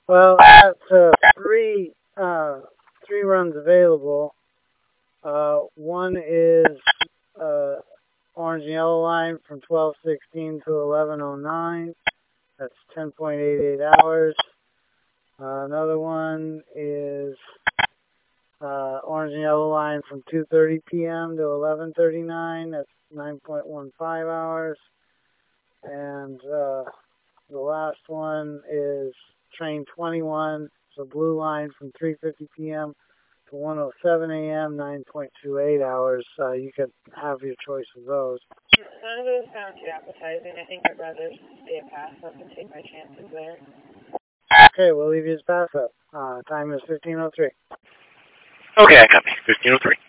Well, I have three runs available. One is Orange and Yellow Line from 12:16 to 11:09. That's 10.88 hours. Another one is Orange and Yellow Line from 2:30 p.m. to 11:39. That's 9.15 hours. And the last one is Train 21, so Blue Line from 3:50 p.m. to 1:07 a.m., 9.28 hours. You could have your choice of those. None of those sound too appetizing. I think I'd rather stay a pass up and take my chances there. Okay, we'll leave you as pass up. Time is 15:03. Okay, I copy. 15:03.